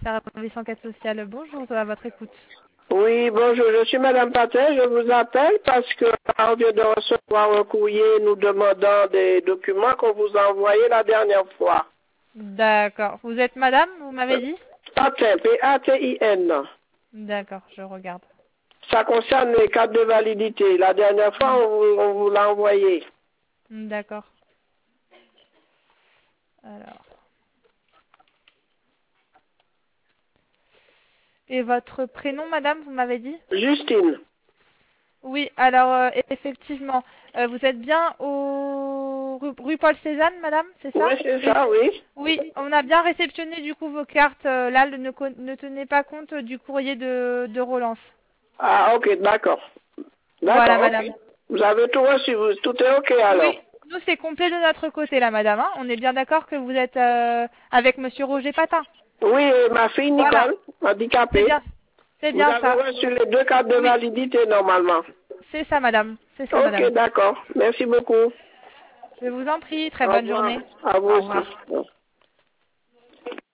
service enquête sociale. Bonjour, à votre écoute. Oui, bonjour, je suis Madame Patel, je vous appelle parce que on vient de recevoir un courrier nous demandant des documents qu'on vous a envoyés la dernière fois. D'accord. Vous êtes madame, vous m'avez dit? Patin, P-A-T-I-N. D'accord, je regarde. Ça concerne les cartes de validité. La dernière fois, on vous l'a envoyé. D'accord. Alors. Et votre prénom, madame, vous m'avez dit? Justine. Oui, alors effectivement, vous êtes bien au rue Paul Cézanne, madame, c'est ça? Oui, c'est ça, oui. Oui, on a bien réceptionné du coup vos cartes. Là, ne tenez pas compte du courrier de relance. Ah, ok, d'accord. Voilà, D'accord, ok. madame. Vous avez tout reçu, tout est ok alors. Oui, nous c'est complet de notre côté là, madame, hein. On est bien d'accord que vous êtes avec monsieur Roger Patin. Oui, et ma fille Voilà, Nicole, c'est handicapée. bien, c'est Vous bien avez ça. reçu les 2 cartes de Oui, validité normalement. c'est ça, madame. C'est ça, Ok, madame. d'accord. Merci beaucoup. Je vous en prie, très Au bonne revoir. journée. À vous Au aussi. revoir.